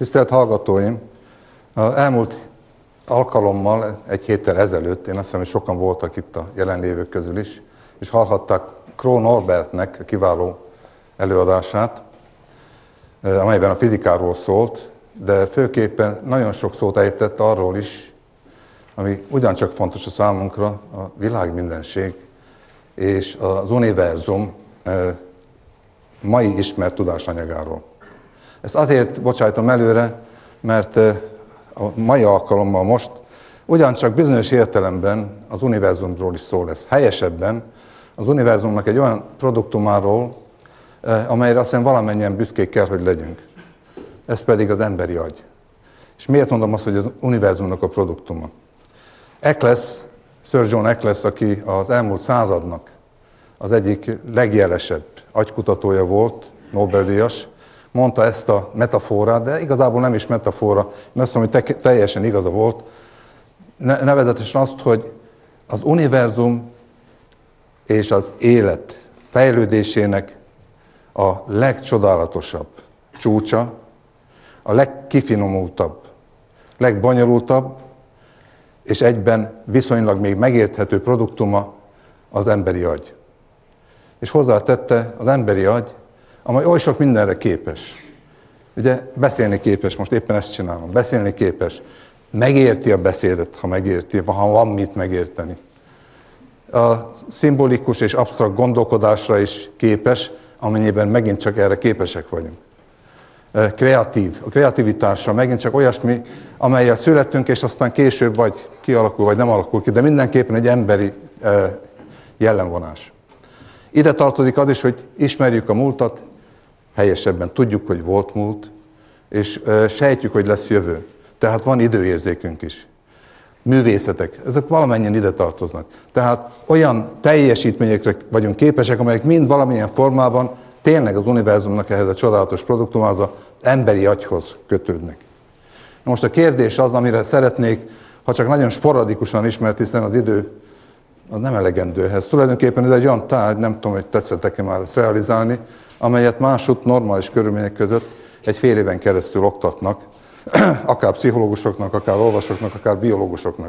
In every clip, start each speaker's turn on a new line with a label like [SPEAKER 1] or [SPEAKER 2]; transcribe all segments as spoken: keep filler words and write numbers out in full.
[SPEAKER 1] Tisztelt hallgatóim! Az elmúlt alkalommal, egy héttel ezelőtt, én azt hiszem, hogy sokan voltak itt a jelenlévők közül is, és hallhatták Krón Norbertnek a kiváló előadását, amelyben a fizikáról szólt, de főképpen nagyon sok szót ejtett arról is, ami ugyancsak fontos a számunkra, a világmindenség és az univerzum mai ismert tudásanyagáról. Ezt azért bocsájtom előre, mert a mai alkalommal most ugyancsak bizonyos értelemben az univerzumról is szó lesz. Helyesebben az univerzumnak egy olyan produktumáról, amelyre azt hiszem valamennyien büszkék kell, hogy legyünk. Ez pedig az emberi agy. És miért mondom azt, hogy az univerzumnak a produktuma? Eccles, Sir John Eccles, aki az elmúlt századnak az egyik legjelesebb agykutatója volt, Nobel-díjas, mondta ezt a metaforát, de igazából nem is metafora, én azt mondom, hogy teljesen igaza volt, nevezetesen azt, hogy az univerzum és az élet fejlődésének a legcsodálatosabb csúcsa, a legkifinomultabb, legbonyolultabb, és egyben viszonylag még megérthető produktuma az emberi agy. És hozzátette az emberi agy, amely oly sok mindenre képes. Ugye beszélni képes, most éppen ezt csinálom, beszélni képes, megérti a beszédet, ha megérti, ha van mit megérteni. A szimbolikus és absztrakt gondolkodásra is képes, amennyiben megint csak erre képesek vagyunk. Kreatív. A kreativitásra megint csak olyasmi, amellyel születtünk, és aztán később vagy kialakul, vagy nem alakul ki, de mindenképpen egy emberi jellemvonás. Ide tartozik az is, hogy ismerjük a múltat, helyesebben tudjuk, hogy volt múlt, és sejtjük, hogy lesz jövő. Tehát van időérzékünk is. Művészetek, ezek valamennyien ide tartoznak. Tehát olyan teljesítményekre vagyunk képesek, amelyek mind valamilyen formában tényleg az univerzumnak ehhez a csodálatos produktumához, az emberi agyhoz kötődnek. Most a kérdés az, amire szeretnék, ha csak nagyon sporadikusan ismert, hiszen az idő az nem elegendő ehhez. Tulajdonképpen ez egy olyan tárgy, nem tudom, hogy tetszettek-e már ezt realizálni, amelyet másút normális körülmények között egy fél éven keresztül oktatnak, akár pszichológusoknak, akár olvasóknak, akár biológusoknak.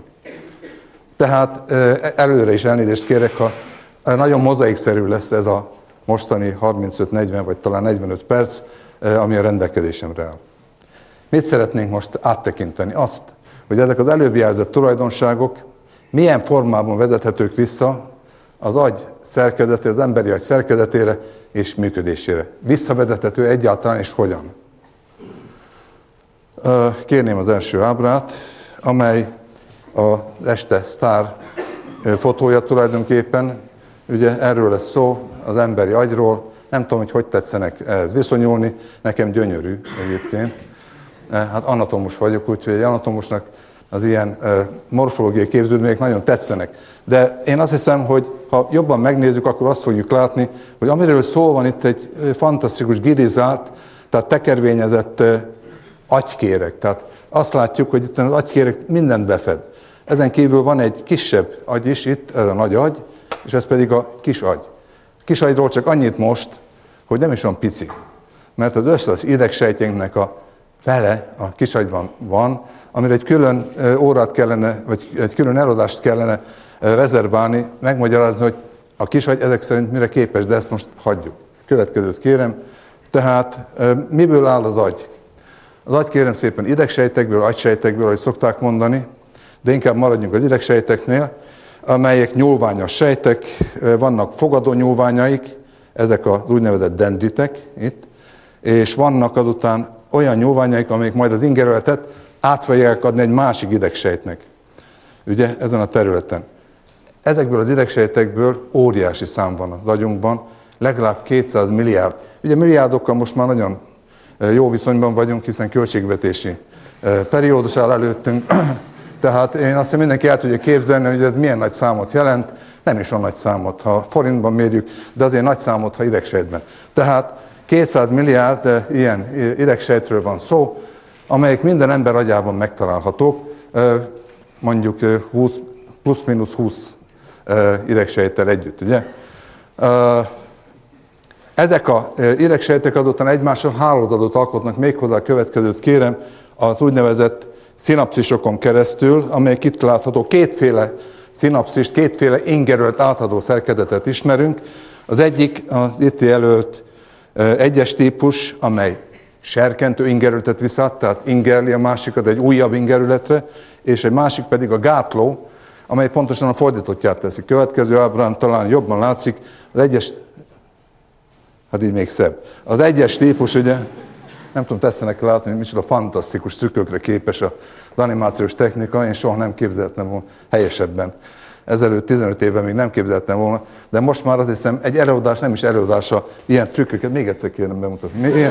[SPEAKER 1] Tehát előre is elnézést kérek, ha nagyon mozaikszerű lesz ez a mostani harmincöt-negyven vagy talán negyvenöt perc, ami a rendelkezésemre áll. Mit szeretnénk most áttekinteni? Azt, hogy ezek az előbb jelzett tulajdonságok milyen formában vezethetők vissza az agy szerkezetére, az emberi agy szerkezetére és működésére. Visszavezethető egyáltalán és hogyan? Kérném az első ábrát, amely az este sztár fotója tulajdonképpen. Ugye erről lesz szó, az emberi agyról. Nem tudom, hogy hogy tetszenek ehhez viszonyulni. Nekem gyönyörű egyébként. Hát anatomus vagyok, úgyhogy egy anatomusnak az ilyen morfológiai képződmények nagyon tetszenek. De én azt hiszem, hogy ha jobban megnézzük, akkor azt fogjuk látni, hogy amiről szó van itt egy fantasztikus girizált, tehát tekervényezett agykéreg. Tehát azt látjuk, hogy itt az agykéreg mindent befed. Ezen kívül van egy kisebb agy is itt, ez a nagy agy, és ez pedig a kis agy. A kis agyról csak annyit most, hogy nem is olyan pici. Mert az összes idegsejtjeinknek a fele a kis agyban van, amire egy külön órát kellene, vagy egy külön eladást kellene rezerválni, megmagyarázni, hogy a kis agy ezek szerint mire képes, de ezt most hagyjuk. Következőt kérem. Tehát miből áll az agy? Az agy kérem szépen idegsejtekből, agysejtekből, ahogy szokták mondani, de inkább maradjunk az idegsejteknél, amelyek nyúlványos sejtek, vannak fogadó nyúlványaik, ezek az úgynevezett dendritek itt, és vannak azután olyan nyúlványaik, amelyek majd az ingerületet át fogják adni egy másik idegsejtnek, ugye, ezen a területen. Ezekből az idegsejtekből óriási szám van az agyunkban, legalább kétszáz milliárd. Ugye milliárdokkal most már nagyon jó viszonyban vagyunk, hiszen költségvetési periódus áll előttünk, tehát én azt hiszem mindenki el tudja képzelni, hogy ez milyen nagy számot jelent, nem is olyan nagy számot, ha forintban mérjük, de azért nagy számot, ha idegsejtben. Tehát kétszáz milliárd ilyen idegsejtről van szó, amelyek minden ember agyában megtalálhatók, mondjuk húsz, plusz-minusz húsz idegsejttel együtt, ugye? Ezek a idegsejtek azután egymással hálózatot alkotnak, méghozzá a következőt kérem, az úgynevezett szinapszisokon keresztül, amelyek itt látható, kétféle szinapszist, kétféle ingerült átadó szerkezetet ismerünk. Az egyik az itt jelölt egyes típus, amely serkentő ingerületet visz át, tehát ingerli a másikat egy újabb ingerületre, és egy másik pedig a gátló, amely pontosan a fordítottját teszi. Következő ábrán talán jobban látszik, az egyes, hát így még szebb. Az egyes típus, ugye, nem tudom, tetszenek látni, hogy micsoda fantasztikus trükkökre képes az animációs technika, én soha nem képzeltem volna helyesebben. Ezelőtt tizenöt éve még nem képzeltem volna, de most már azt hiszem, egy előadás nem is előadása ilyen trükköket, még egyszer kérem bemutatni. Ilyen,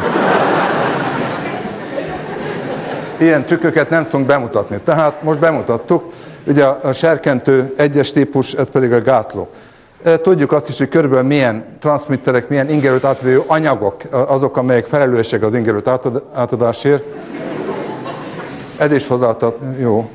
[SPEAKER 1] ilyen trükköket nem tudunk bemutatni. Tehát most bemutattuk, ugye a serkentő egyes típus, ez pedig a gátló. Tudjuk azt is, hogy körülbelül milyen transmitterek, milyen ingerült átvevő anyagok azok, amelyek felelősek az ingerült átadásért. Ez is hozzáadhat, jó.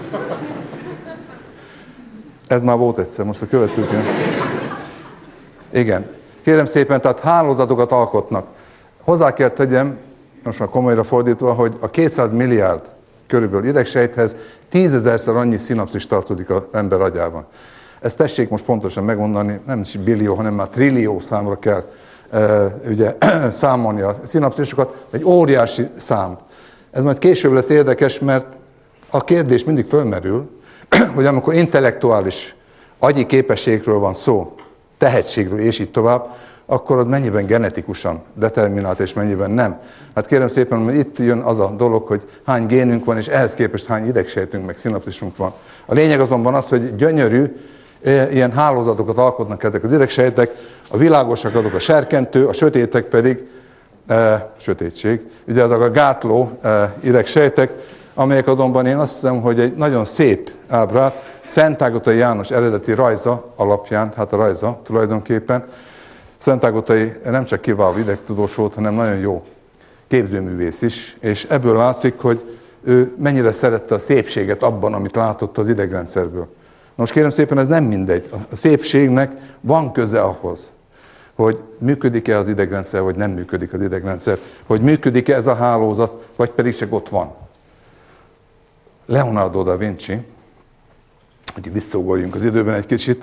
[SPEAKER 1] Ez már volt egyszer, most a következő. Igen. Kérem szépen, tehát hálózatokat alkotnak. Hozzá kell tegyem, most már komolyra fordítva, hogy a kétszáz milliárd körülbelül idegsejthez tízezerszer annyi szinapszis tartódik az ember agyában. Ezt tessék most pontosan megmondani, nem is billió, hanem már trillió számra kell e, ugye, számolni a szinapszisokat, egy óriási szám. Ez majd később lesz érdekes, mert a kérdés mindig fölmerül, hogy amikor intellektuális agyi képességről van szó, tehetségről és így tovább, akkor az mennyiben genetikusan determinált és mennyiben nem. Hát kérem szépen, hogy itt jön az a dolog, hogy hány génünk van, és ehhez képest hány idegsejtünk, meg szinapszisunk van. A lényeg azonban az, hogy gyönyörű, ilyen hálózatokat alkotnak ezek az idegsejtek, a világosak azok a serkentő, a sötétek pedig e, sötétség. Ugye azok a gátló e, idegsejtek, amelyek azonban én azt hiszem, hogy egy nagyon szép ábrát, Szent Ágotai János eredeti rajza alapján, hát a rajza tulajdonképpen, Szent Ágotai nem csak kiváló idegtudós volt, hanem nagyon jó képzőművész is, és ebből látszik, hogy ő mennyire szerette a szépséget abban, amit látott az idegrendszerből. Most kérem szépen, ez nem mindegy. A szépségnek van köze ahhoz, hogy működik-e az idegrendszer, vagy nem működik az idegrendszer, hogy működik-e ez a hálózat, vagy pedig csak ott van. Leonardo da Vinci, hogy visszaugorjunk az időben egy kicsit,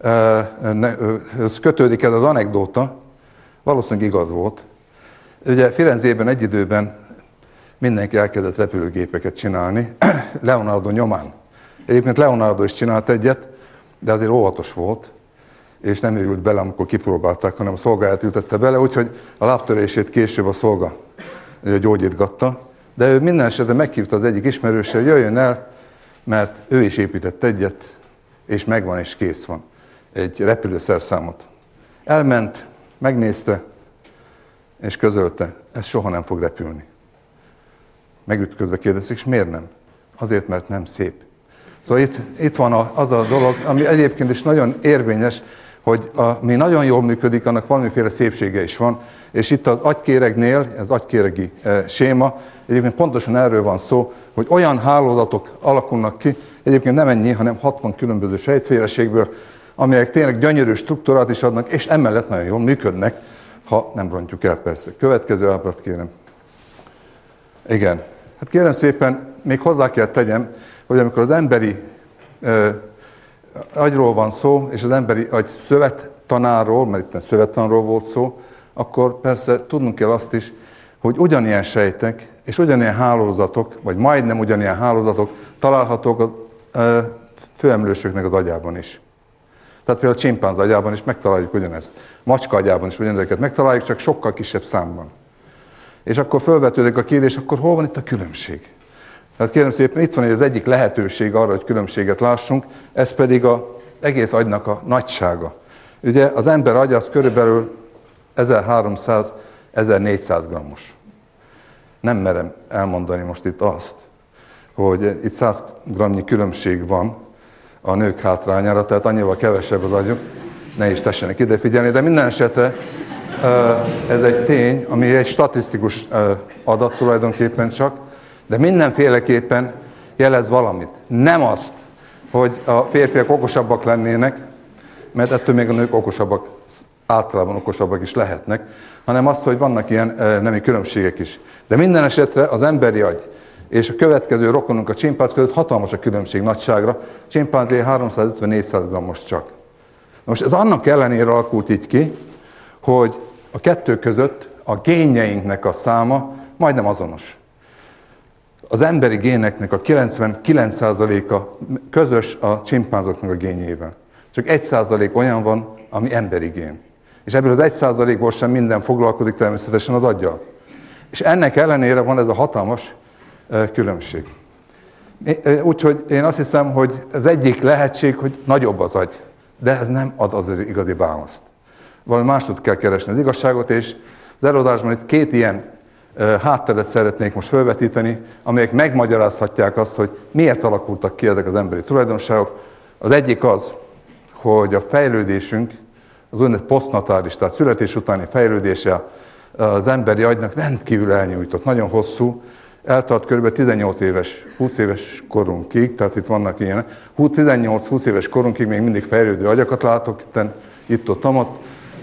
[SPEAKER 1] ez kötődik ez az anekdóta, valószínűleg igaz volt. Ugye Firenzében egy időben mindenki elkezdett repülőgépeket csinálni, Leonardo nyomán. Egyébként Leonardo is csinált egyet, de azért óvatos volt, és nem őrült bele, amikor kipróbálták, hanem a szolgáját ültette bele, úgyhogy a lábtörését később a szolga gyógyítgatta. De ő minden esetben meghívta az egyik ismerőse, hogy jöjjön el, mert ő is épített egyet, és megvan, és kész van. Egy repülőszerszámot. Elment, megnézte, és közölte, ez soha nem fog repülni. Megütközve kérdezik, és miért nem? Azért, mert nem szép. Szóval itt, itt van a, az a dolog, ami egyébként is nagyon érvényes, hogy ami nagyon jól működik, annak valamiféle szépsége is van, és itt az agykéregnél, ez agykéregi e, séma, egyébként pontosan erről van szó, hogy olyan hálózatok alakulnak ki, egyébként nem ennyi, hanem hatvan különböző sejtféleségből, amelyek tényleg gyönyörű struktúrát is adnak, és emellett nagyon jól működnek, ha nem rontjuk el persze. Következő ábrát kérem. Igen. Hát kérem szépen, még hozzá kell tegyem, hogy amikor az emberi ö, agyról van szó, és az emberi agy szövettanáról, mert itt szövettanról volt szó, akkor persze tudnunk kell azt is, hogy ugyanilyen sejtek és ugyanilyen hálózatok, vagy majdnem ugyanilyen hálózatok találhatók a ö, főemlősöknek az agyában is. Tehát például a csimpánz agyában is megtaláljuk ugyanezt. Macska agyában is ugyanezeket megtaláljuk, csak sokkal kisebb számban. És akkor felvetődik a kérdés, akkor hol van itt a különbség? Tehát kérem szépen, itt van az egyik lehetőség arra, hogy különbséget lássunk, ez pedig az egész agynak a nagysága. Ugye az ember agya az körülbelül ezerháromszáz-ezernégyszáz grammos. Nem merem elmondani most itt azt, hogy itt száz grammnyi különbség van a nők hátrányára, tehát annyival kevesebb az agyuk, ne is tessenek ide figyelni, de minden esetre ez egy tény, ami egy statisztikus adat tulajdonképpen csak, de mindenféleképpen jelez valamit. Nem azt, hogy a férfiak okosabbak lennének, mert ettől még a nők okosabbak általában okosabbak is lehetnek, hanem azt, hogy vannak ilyen nemi különbségek is. De minden esetre az emberi agy és a következő rokonunk, a csimpánz között hatalmas a különbség nagyságra. A csimpánzé háromszázötven-négyszáz grammos csak. Most ez annak ellenére alakult így ki, hogy a kettő között a génjeinknek a száma majdnem azonos. Az emberi géneknek a kilencvenkilenc százaléka közös a csimpánzoknak a génjével. Csak egy százalék olyan van, ami emberi gén. És ebből az egy százalékból sem minden foglalkozik természetesen az aggyal. És ennek ellenére van ez a hatalmas különbség. Úgyhogy én azt hiszem, hogy az egyik lehetség, hogy nagyobb az agy, de ez nem ad az igazi választ. Valami máshogy kell keresni az igazságot, és az előadásban itt két ilyen hátteret szeretnék most felvetíteni, amelyek megmagyarázhatják azt, hogy miért alakultak ki ezek az emberi tulajdonságok. Az egyik az, hogy a fejlődésünk, az úgynevezett posztnatális, tehát születés utáni fejlődése az emberi agynak rendkívül elnyújtott, nagyon hosszú, eltart kb. tizennyolc éves, húsz éves korunkig, tehát itt vannak ilyenek. tizennyolc-húsz éves korunkig még mindig fejlődő agyakat látok, itt-ott, ott,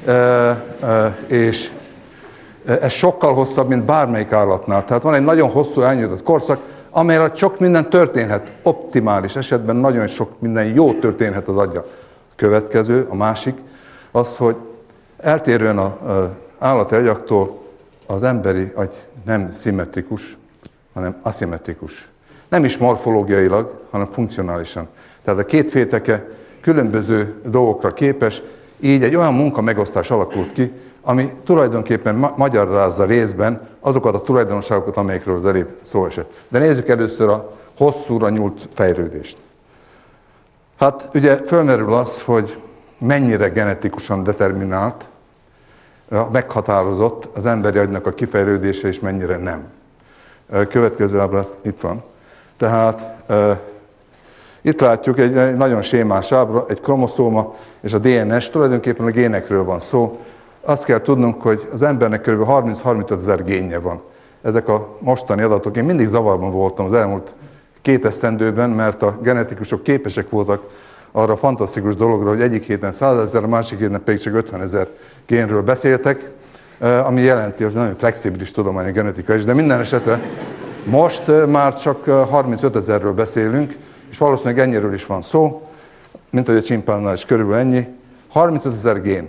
[SPEAKER 1] és ez sokkal hosszabb, mint bármelyik állatnál. Tehát van egy nagyon hosszú elnyújtott korszak, amelyre sok minden történhet. Optimális esetben nagyon sok minden jó történhet az agya. Következő, a másik, az, hogy eltérően az állati agyaktól az emberi agy nem szimmetrikus, hanem aszimmetrikus. Nem is morfológiailag, hanem funkcionálisan. Tehát a két féteke különböző dolgokra képes, így egy olyan munkamegosztás alakult ki, ami tulajdonképpen ma- magyarázza részben azokat a tulajdonságokat, amelyekről az előbb szó esett. De nézzük először a hosszúra nyúlt fejlődést. Hát ugye fölmerül az, hogy mennyire genetikusan determinált, meghatározott az emberi agynak a kifejlődése, és mennyire nem. Következő ábrát itt van. Tehát e, itt látjuk egy, egy nagyon sémás ábra, egy kromoszóma és a dé en es, tulajdonképpen a génekről van szó. Azt kell tudnunk, hogy az embernek kb. harminc-harmincöt ezer génje van. Ezek a mostani adatok. Én mindig zavarban voltam az elmúlt két esztendőben, mert a genetikusok képesek voltak arra a fantasztikus dologra, hogy egyik héten százezer, a másik héten pedig csak ötvenezer génről beszéltek, ami jelenti, hogy nagyon flexibilis tudomány a genetika is, de minden esetre most már csak harmincötezerről beszélünk, és valószínűleg ennyiről is van szó, mint hogy a csimpánznál is körülbelül ennyi. harmincötezer gén.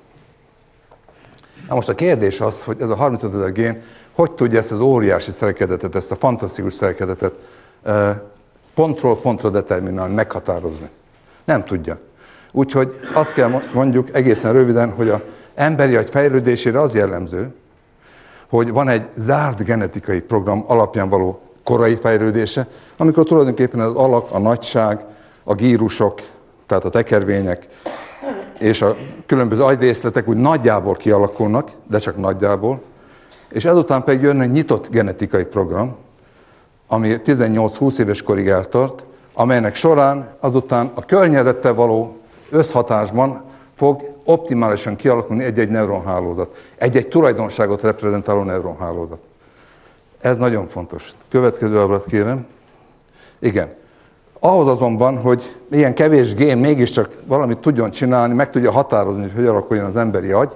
[SPEAKER 1] Na most a kérdés az, hogy ez a harmincötezer gén hogy tudja ezt az óriási szerkezetet, ezt a fantasztikus szerkezetet pontról pontra determinálni, meghatározni. Nem tudja. Úgyhogy azt kell mondjuk egészen röviden, hogy az emberi agy fejlődésére az jellemző, hogy van egy zárt genetikai program alapján való korai fejlődése, amikor tulajdonképpen az alak, a nagyság, a gírusok, tehát a tekervények és a különböző agyrészletek úgy nagyjából kialakulnak, de csak nagyjából, és ezután pedig jön egy nyitott genetikai program, ami tizennyolc-húsz éves korig eltart, amelynek során azután a környezettel való összhatásban fog optimálisan kialakulni egy-egy neuronhálózat, egy-egy tulajdonságot reprezentáló neuronhálózat. Ez nagyon fontos. Következő ábrát kérem. Igen. Ahhoz azonban, hogy ilyen kevés gén mégiscsak valamit tudjon csinálni, meg tudja határozni, hogy hogy alakuljon az emberi agy,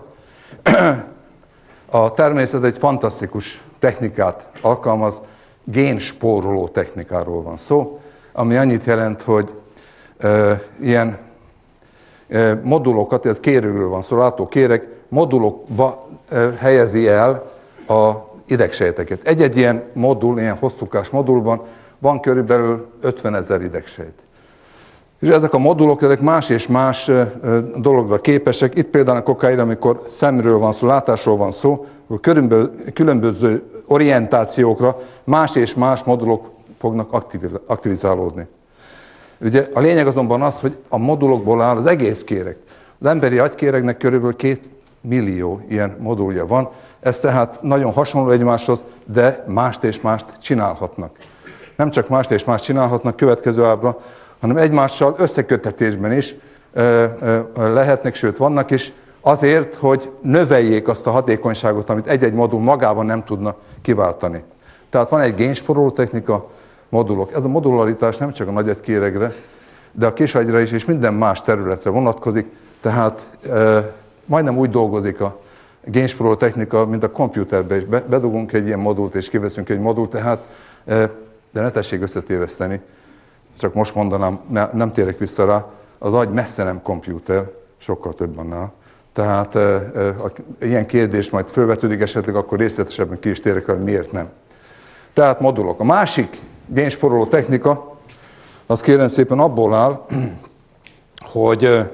[SPEAKER 1] a természet egy fantasztikus technikát alkalmaz, génspóroló technikáról van szó, ami annyit jelent, hogy e, ilyen e, modulokat, ez kérőről van szó, látókéreg, modulokba e, helyezi el a idegsejteket. Egy-egy ilyen modul, ilyen hosszúkás modulban van körülbelül ötvenezer idegsejt. És ezek a modulok, ezek más és más e, dologra képesek. Itt például a kokáin, amikor szemről van szó, látásról van szó, akkor különböző orientációkra más és más modulok fognak aktivizálódni. Ugye a lényeg azonban az, hogy a modulokból áll az egész kéreg. Az emberi agykéregnek körülbelül két millió ilyen modulja van, ez tehát nagyon hasonló egymáshoz, de mást és mást csinálhatnak. Nem csak mást és mást csinálhatnak, következő ábra, hanem egymással összeköttetésben is lehetnek, sőt vannak is, azért, hogy növeljék azt a hatékonyságot, amit egy-egy modul magában nem tudna kiváltani. Tehát van egy génspóroló technika, modulok. Ez a modularitás nem csak a nagyagykéregre, de a kisagyra is, és minden más területre vonatkozik. Tehát e, majdnem úgy dolgozik a génspóroló technika, mint a komputerbe is. Bedugunk egy ilyen modult, és kiveszünk egy modult, tehát, de ne tessék összetéveszteni, csak most mondanám, ne, nem térek vissza rá, az agy messze nem komputer, sokkal több annál. Tehát e, e, ilyen kérdés majd felvetődik esetleg, akkor részletesebben ki is térek rá, hogy miért nem. Tehát modulok. A másik génspóroló technika, az kérem szépen abból áll, hogy e,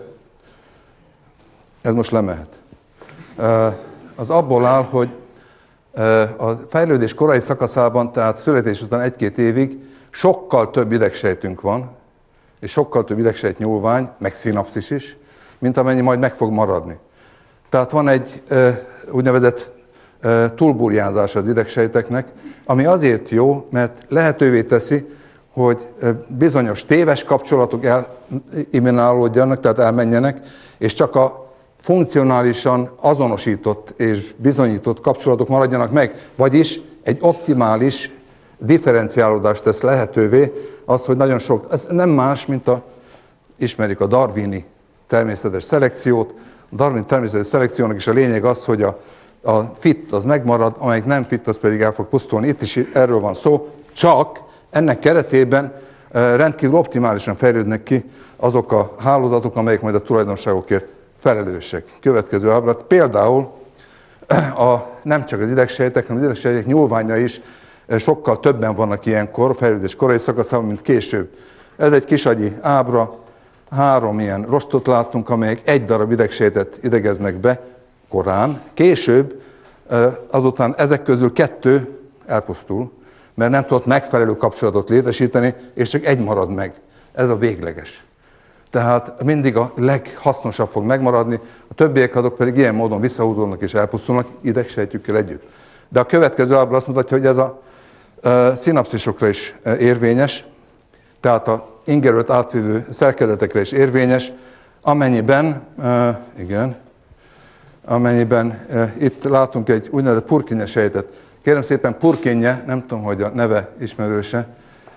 [SPEAKER 1] ez most lemehet. E, az abból áll, hogy e, a fejlődés korai szakaszában, tehát születés után egy-két évig sokkal több idegsejtünk van, és sokkal több idegsejt nyúlvány, meg szinapszis is, mint amennyi majd meg fog maradni. Tehát van egy e, úgynevezett e, túlburjánzás az idegsejteknek, ami azért jó, mert lehetővé teszi, hogy e, bizonyos téves kapcsolatok eliminálódjanak, tehát elmenjenek, és csak a funkcionálisan azonosított és bizonyított kapcsolatok maradjanak meg, vagyis egy optimális differenciálódást tesz lehetővé, az, hogy nagyon sok, ez nem más, mint a, ismerjük a darwini természetes szelekciót. A darwini természetes szelekciónak is a lényeg az, hogy a, a fit az megmarad, amelyik nem fit, az pedig el fog pusztulni. Itt is erről van szó, csak ennek keretében rendkívül optimálisan fejlődnek ki azok a hálózatok, amelyek majd a tulajdonságokért felelősek. Következő ábrát. Például a, nem csak az idegsejtek, hanem az idegsejtek nyúlványa is sokkal többen vannak ilyenkor, a fejlődés korai szakaszában, mint később. Ez egy kisagyi ábra, három ilyen rostot láttunk, amelyek egy darab idegsejtet idegeznek be korán. Később azután ezek közül kettő elpusztul, mert nem tudott megfelelő kapcsolatot létesíteni, és csak egy marad meg. Ez a végleges. Tehát mindig a leghasznosabb fog megmaradni, a többiek azok pedig ilyen módon visszahúzódnak és elpusztulnak idegsejtjükkel együtt. De a következő ábra azt mutatja, hogy ez a szinapszisokra is érvényes, tehát a ingerült átvívő szerkezetekre is érvényes, amennyiben, igen, amennyiben itt látunk egy úgynevezett Purkinje sejtet. Kérem szépen, Purkinje, nem tudom, hogy a neve ismerőse,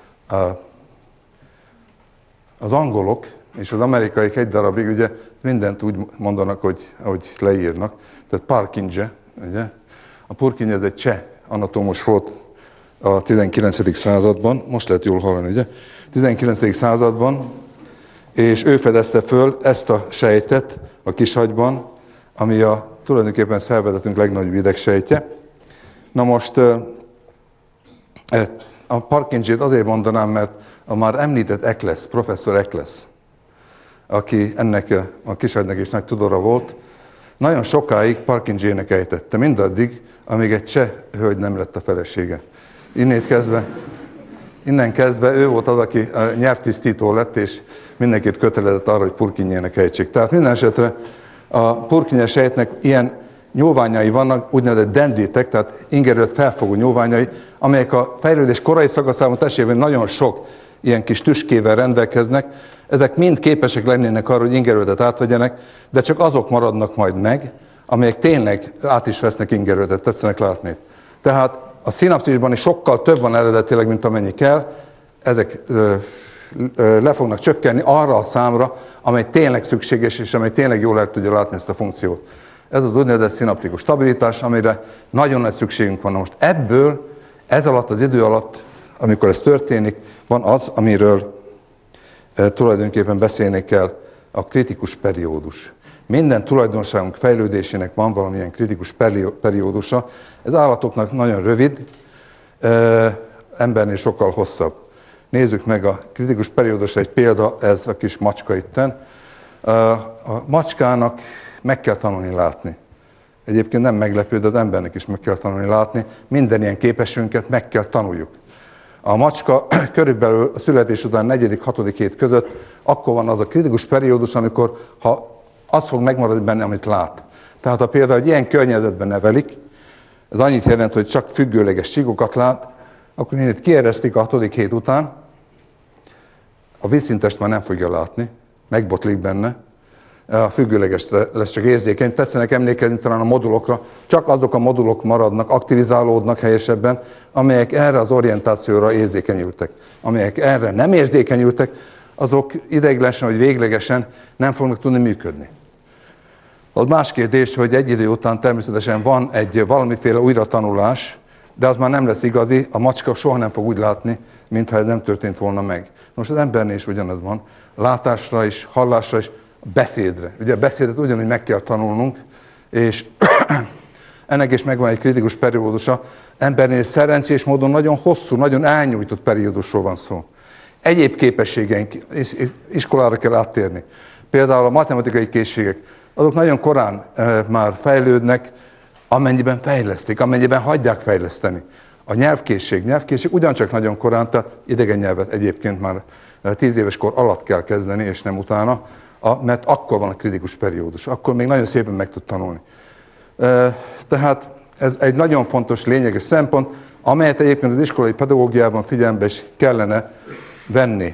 [SPEAKER 1] az angolok és az amerikaiak egy darabig ugye mindent úgy mondanak, hogy, hogy leírnak, tehát Purkinje, ugye? A Purkinje ez egy cseh anatómus volt a tizenkilencedik században, most lehet jól hallani, ugye? tizenkilencedik században, és ő fedezte föl ezt a sejtet a kisagyban, ami a tulajdonképpen szervezetünk legnagyobb idegsejtje. Na most a Purkinje-t azért mondanám, mert a már említett Eccles, professzor Eccles, aki ennek a kisagynak is nagy tudora volt, nagyon sokáig Purkinje-nek ejtette, mindaddig, amíg egy cseh hölgy nem lett a felesége. Innét kezdve, innen kezdve ő volt az, aki nyelvtisztító lett, és mindenkit kötelezett arra, hogy Purkinje-nek ejtsék. Tehát minden esetre a Purkinje sejtnek ilyen nyúlványai vannak, úgynevezett dendritek, tehát ingerült felfogó nyúlványai, amelyek a fejlődés korai szakaszában testvérben nagyon sok ilyen kis tüskével rendelkeznek. Ezek mind képesek lennének arra, hogy ingerültet átvegyenek, de csak azok maradnak majd meg, amelyek tényleg át is vesznek ingerültet, tetszenek látni. Tehát a szinapszisban is sokkal több van eredetileg, mint amennyi kell, ezek ö, ö, le fognak csökkenni arra a számra, amely tényleg szükséges, és amely tényleg jól el tudja látni ezt a funkciót. Ez az úgynevezett szinaptikus stabilitás, amire nagyon nagy szükségünk van. Most ebből, ez alatt az idő alatt, amikor ez történik, van az, amiről e, tulajdonképpen beszélni kell, a kritikus periódus. Minden tulajdonságunk fejlődésének van valamilyen kritikus periódusa. Ez állatoknak nagyon rövid, e, embernél sokkal hosszabb. Nézzük meg a kritikus periódus, egy példa, ez a kis macska itten. E, a macskának meg kell tanulni látni. Egyébként nem meglepő, de az embernek is meg kell tanulni látni. Minden ilyen képességünket meg kell tanuljuk. A macska körülbelül a születés után negyedik, hatodik hét között akkor van az a kritikus periódus, amikor ha az fog megmaradni benne, amit lát. Tehát ha például egy ilyen környezetben nevelik, ez annyit jelent, hogy csak függőleges csíkokat lát, akkor itt kieresztik a hatodik hét után, a vízszintest már nem fogja látni, megbotlik benne, a függőlegesre lesz csak érzékeny. Tetszenek emlékezni talán a modulokra, csak azok a modulok maradnak, aktivizálódnak helyesebben, amelyek erre az orientációra érzékenyültek. Amelyek erre nem érzékenyültek, azok ideiglenesen vagy véglegesen nem fognak tudni működni. Az más kérdés, hogy egy idő után természetesen van egy valamiféle újratanulás, de az már nem lesz igazi, a macska soha nem fog úgy látni, mintha ez nem történt volna meg. Most az embernél is ugyanez van, látásra is, hallásra is, beszédre. Ugye a beszédet ugyanúgy meg kell tanulnunk, és ennek is megvan egy kritikus periódusa. Embernél szerencsés módon nagyon hosszú, nagyon elnyújtott periódusról van szó. Egyéb képességeink, iskolára kell áttérni. Például a matematikai készségek, azok nagyon korán e, már fejlődnek, amennyiben fejlesztik, amennyiben hagyják fejleszteni. A nyelvkészség, nyelvkészség ugyancsak nagyon korán, tehát idegen nyelvet egyébként már tíz éves kor alatt kell kezdeni, és nem utána, a, mert akkor van a kritikus periódus, akkor még nagyon szépen meg tud tanulni. E, tehát ez egy nagyon fontos, lényeges szempont, amelyet egyébként az iskolai pedagógiában figyelembe is kellene venni.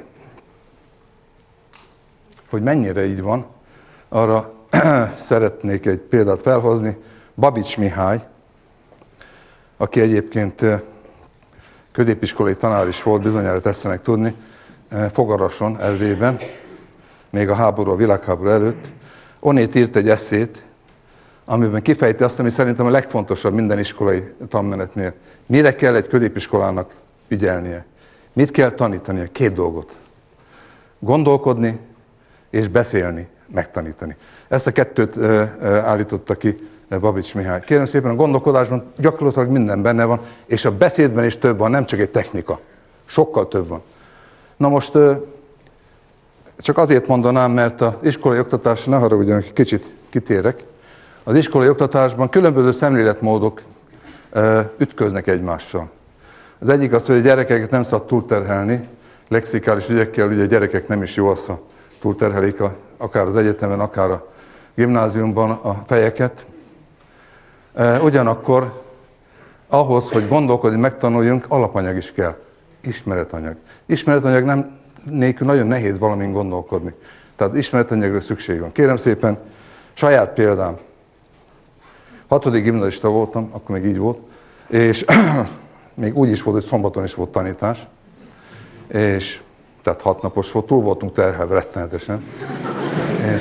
[SPEAKER 1] Hogy mennyire így van, arra szeretnék egy példát felhozni. Babics Mihály, aki egyébként középiskolai tanár is volt, bizonyára tetszenek tudni, Fogarason, Erdélyben, még a háború, a világháború előtt, onnét írt egy esszét, amiben kifejti azt, ami szerintem a legfontosabb minden iskolai tanmenetnél. Mire kell egy középiskolának ügyelnie? Mit kell tanítania? Két dolgot. Gondolkodni és beszélni, megtanítani. Ezt a kettőt ö, ö, állította ki Babics Mihály. Kérem szépen, a gondolkodásban gyakorlatilag minden benne van, és a beszédben is több van, nem csak egy technika. Sokkal több van. Na most ö, csak azért mondanám, mert az iskolai oktatás, ne haragudjanak, kicsit kitérek, az iskolai oktatásban különböző szemléletmódok ö, ütköznek egymással. Az egyik az, hogy a gyerekeket nem szabad túlterhelni, lexikális ügyekkel, ugye a gyerekek nem is jól szó túlterhelik a, akár az egyetemen, akár a gimnáziumban a fejeket. E, ugyanakkor ahhoz, hogy gondolkodni, megtanuljunk, alapanyag is kell. Ismeretanyag. Ismeretanyag nem, nélkül nagyon nehéz valamin gondolkodni. Tehát ismeretanyagra szükség van. Kérem szépen, saját példám. Hatodik gimnazista voltam, akkor még így volt, és még úgy is volt, hogy szombaton is volt tanítás, és tehát hat napos volt, túl voltunk terhelve rettenetesen. És,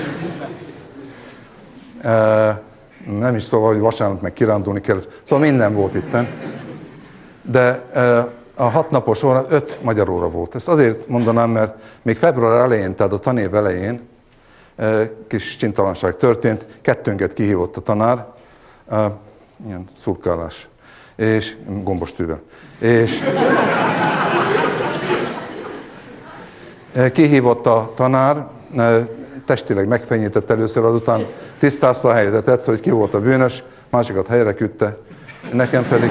[SPEAKER 1] e, nem is szóval, hogy vasárnap meg kirándulni kellett, szóval minden volt itten. De e, a hat napos óra öt magyar óra volt. Ezt azért mondanám, mert még február elején, tehát a tanév elején e, kis csintalanság történt, kettőnket kihívott a tanár, e, ilyen szurkálás, és gombostűvel. És kihívott a tanár, testileg megfenyített először, azután tisztázta a helyzetet, hogy ki volt a bűnös, másikat helyre küldte, nekem pedig...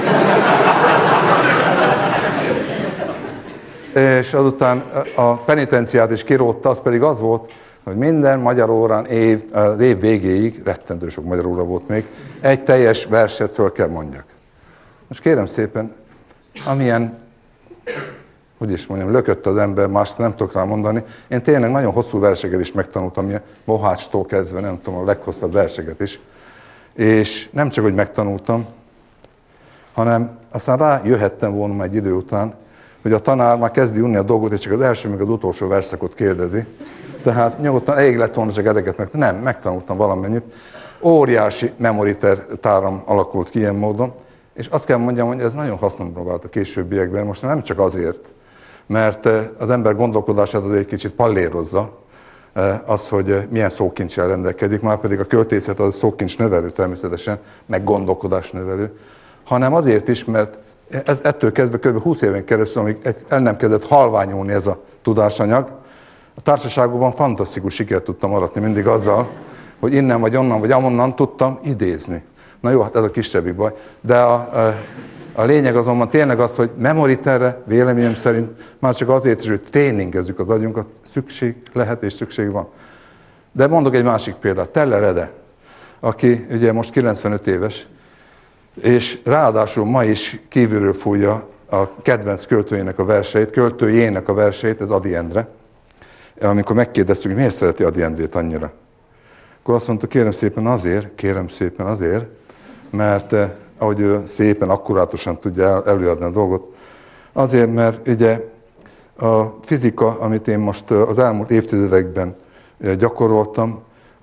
[SPEAKER 1] És azután a penitenciát is kirótta, az pedig az volt, hogy minden magyar órán év, az év végéig, rettentő sok magyar óra volt még, egy teljes verset föl kell mondjak. Most kérem szépen, amilyen, hogy is mondjam, lökött az ember, mást nem tudok rá mondani. Én tényleg nagyon hosszú verseket is megtanultam, ilyen Mohácstól kezdve, nem tudom, a leghosszabb verseket is. És nem csak, hogy megtanultam, hanem aztán rájöhettem volna egy idő után, hogy a tanár már kezdi unni a dolgot, és csak az első, meg az utolsó verszakot kérdezi. Tehát nyugodtan elég lett volna csak ezeket meg. Nem, megtanultam valamennyit. Óriási memoriter táram alakult ki ilyen módon, és azt kell mondjam, hogy ez nagyon hasznomra vált a későbbiekben. Most nem csak azért, mert az ember gondolkodását azért egy kicsit pallérozza, az, hogy milyen szókincsel rendelkezik, már pedig a költészet az szókincs növelő természetesen, meg gondolkodás növelő, hanem azért is, mert ettől kezdve kb. húsz éven keresztül, amíg el nem kezdett halványulni ez a tudásanyag, a társaságokban fantasztikus sikert tudtam aratni mindig azzal, hogy innen vagy onnan vagy amonnan tudtam idézni. Na jó, hát ez a kisebbik baj. De a, a, a lényeg azonban tényleg az, hogy memoriterre véleményem szerint már csak azért is, hogy tréningezzük az agyunkat, szükség lehet és szükség van. De mondok egy másik példát. Teller Ede, aki ugye most kilencvenöt éves, és ráadásul ma is kívülről fújja a kedvenc költőjének a verseit, költőjének a verseit, ez Ady Endre. Amikor megkérdeztük, hogy miért szereti Ady Endrét annyira, akkor azt mondta, kérem szépen azért, kérem szépen azért, mert eh, ahogy ő szépen, akkurátusan tudja előadni a dolgot, azért, mert ugye a fizika, amit én most az elmúlt évtizedekben gyakoroltam,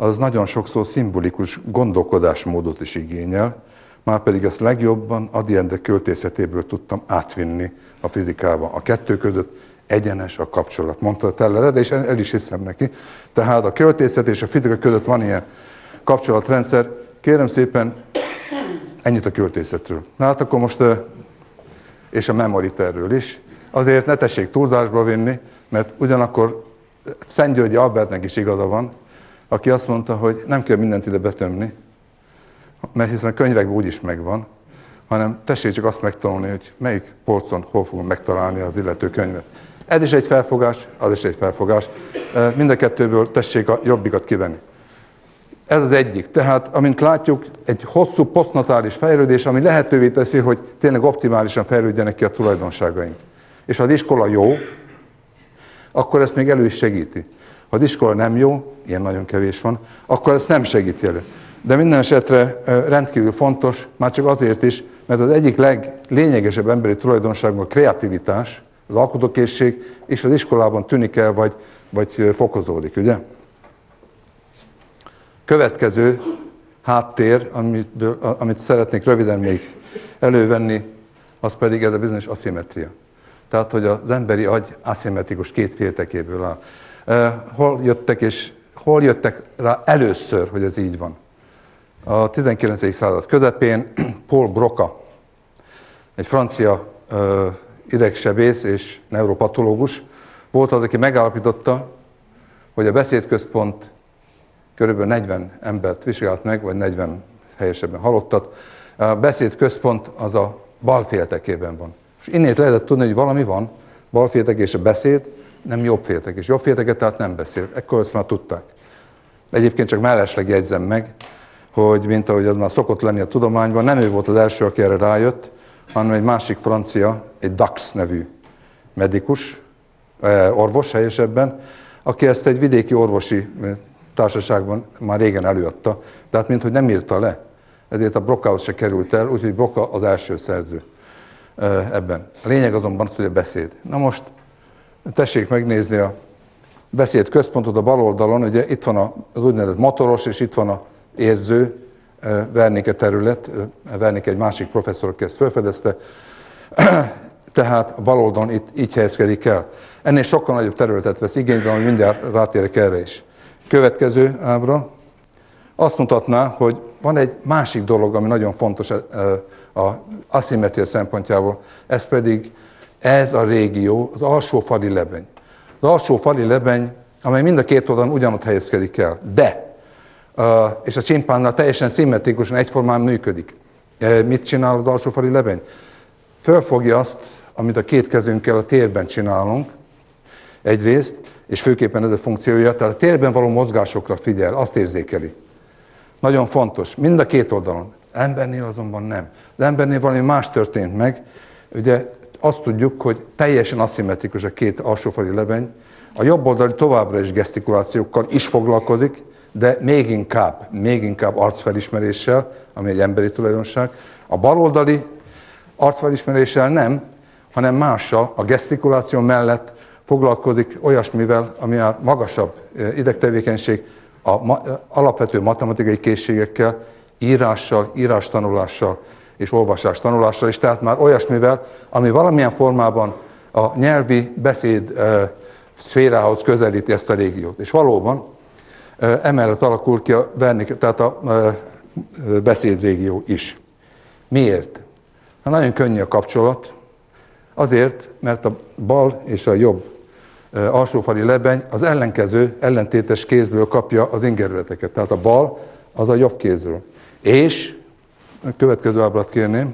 [SPEAKER 1] az nagyon sokszor szimbolikus gondolkodásmódot is igényel, márpedig ezt legjobban Ady Endre költészetéből tudtam átvinni a fizikába. A kettő között egyenes a kapcsolat, mondta Teller, de és el is hiszem neki. Tehát a költészet és a fizika között van ilyen kapcsolatrendszer. Kérem szépen, ennyit a költészetről. Na hát akkor most, és a memoriterről is. Azért ne tessék túlzásba vinni, mert ugyanakkor Szent-Györgyi Albertnek is igaza van, aki azt mondta, hogy nem kell mindent ide betömni, mert hiszen a könyvekben úgyis megvan, hanem tessék csak azt megtanulni, hogy melyik polcon hol fogom megtalálni az illető könyvet. Ez is egy felfogás, az is egy felfogás. Mind a kettőből tessék a jobbikat kivenni. Ez az egyik. Tehát, amint látjuk, egy hosszú posztnatális fejlődés, ami lehetővé teszi, hogy tényleg optimálisan fejlődjenek ki a tulajdonságaink. És ha az iskola jó, akkor ezt még elő is segíti. Ha az iskola nem jó, ilyen nagyon kevés van, akkor ezt nem segíti elő. De minden esetre rendkívül fontos, már csak azért is, mert az egyik leglényegesebb emberi tulajdonság a kreativitás, az alkotókészség, és az iskolában tűnik el, vagy, vagy fokozódik, ugye? Következő háttér, amit, amit szeretnék röviden még elővenni, az pedig ez a bizonyos aszimmetria. Tehát, hogy az emberi agy aszimmetrikus két féltekéből áll. Hol jöttek, és hol jöttek rá először, hogy ez így van? A tizenkilencedik század közepén Paul Broca, egy francia uh, idegsebész és neuropatológus volt az, aki megállapította, hogy a beszédközpont körülbelül negyven embert vizsgált meg, vagy negyven helyesebben halottat. A beszédközpont az a bal féltekében van. És innét lehetett tudni, hogy valami van, bal féltek és a beszéd, nem jobb féltek, és jobb félteket tehát nem beszél. Ekkor ezt már tudták. Egyébként csak mellesleg jegyzem meg, hogy mint ahogy az már szokott lenni a tudományban, nem ő volt az első, aki erre rájött, hanem egy másik francia, egy Dax nevű medikus, orvos helyesebben, aki ezt egy vidéki orvosi társaságban már régen előadta, tehát minthogy nem írta le, ezért a Brocahoz se került el, úgyhogy Broca az első szerző ebben. A lényeg azonban az, hogy a beszéd. Na most tessék megnézni a beszéd központot a bal oldalon, ugye itt van az úgynevezett motoros, és itt van a érző, Wernicke terület, Wernicke egy másik professzor, aki ezt felfedezte, tehát a bal oldalon itt így helyezkedik el. Ennél sokkal nagyobb területet vesz igénybe, hogy mindjárt rátérek erre is. Következő ábra azt mutatná, hogy van egy másik dolog, ami nagyon fontos az aszimmetria szempontjából, ez pedig ez a régió, az alsó fali lebeny. Az alsó fali lebeny, amely mind a két oldalon ugyanott helyezkedik el, de és a csimpánnál teljesen szimmetrikusan egyformán működik. Mit csinál az alsó fali lebeny? Fölfogja azt, amit a két kezünkkel a térben csinálunk, egyrészt, és főképpen ez a funkciója, tehát a térben való mozgásokra figyel, azt érzékeli. Nagyon fontos, mind a két oldalon. Embernél azonban nem. Az embernél valami más történt meg. Ugye azt tudjuk, hogy teljesen aszimmetrikus a két alsófali lebeny. A jobb oldali továbbra is gesztikulációkkal is foglalkozik, de még inkább, még inkább arcfelismeréssel, ami egy emberi tulajdonság. A baloldali arcfelismeréssel nem, hanem mással, a gesztikuláció mellett foglalkozik olyasmivel, ami a magasabb idegtevékenység, a ma, alapvető matematikai készségekkel, írással, írástanulással és olvasástanulással is, tehát már olyasmivel, ami valamilyen formában a nyelvi beszéd e, szférához közelíti ezt a régiót. És valóban e, emellett alakul ki a Wernicke, tehát a e, beszédrégió is. Miért? Hát nagyon könnyű a kapcsolat. Azért, mert a bal és a jobb e, alsófali lebeny az ellenkező, ellentétes kézből kapja az ingerületeket. Tehát a bal az a jobb kézről. És, a következő ábrát kérném,